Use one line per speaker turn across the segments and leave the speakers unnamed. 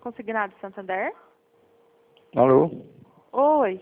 Consignado Santander?
Alô?
Oi.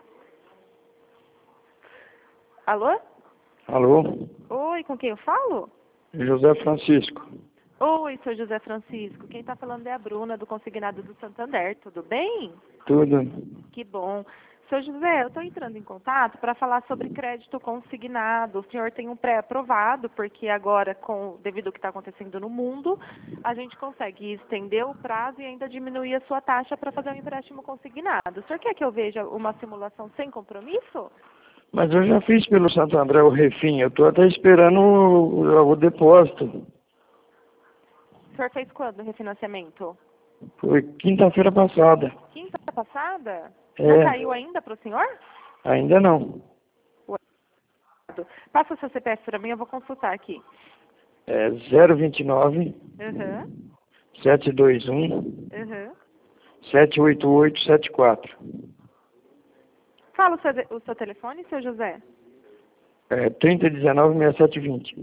Alô?
Alô?
Oi, com quem eu falo?
José Francisco.
Oi, sou José Francisco. Quem está falando é a Bruna, do Consignado do Santander. Tudo bem?
Tudo.
Que bom. Seu José, eu estou entrando em contato para falar sobre crédito consignado. O senhor tem um pré-aprovado, porque agora, devido ao que está acontecendo no mundo, a gente consegue estender o prazo e ainda diminuir a sua taxa para fazer um empréstimo consignado. O senhor quer que eu veja uma simulação sem compromisso?
Mas eu já fiz pelo Santo André o refim. Eu estou até esperando o depósito.
O senhor fez quando o refinanciamento?
Foi quinta-feira passada.
Quinta passada?
É.
Não caiu ainda para o senhor?
Ainda não.
Passa o seu CPF para mim, eu vou consultar aqui.
É 029 721 78874.
Fala o seu telefone, seu José.
É 3019-6720.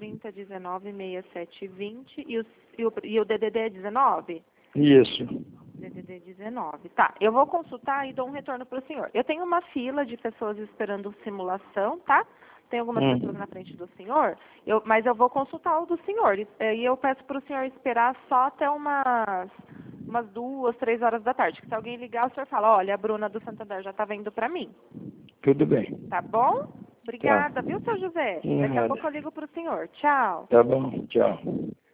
3019-6720 e o DDD é 19?
Isso.
DDD 19. Tá, eu vou consultar e dou um retorno para o senhor. Eu tenho uma fila de pessoas esperando simulação, tá? Tem algumas pessoas na frente do senhor, mas eu vou consultar o do senhor. E eu peço para o senhor esperar só até umas 2, 3 horas da tarde. Que se alguém ligar, o senhor fala, olha, a Bruna do Santander já está vendo para mim.
Tudo bem.
Tá bom? Obrigada,
Tá.
viu, seu José?
Nada.
Daqui a pouco eu ligo para o senhor. Tchau.
Tá bom, tchau.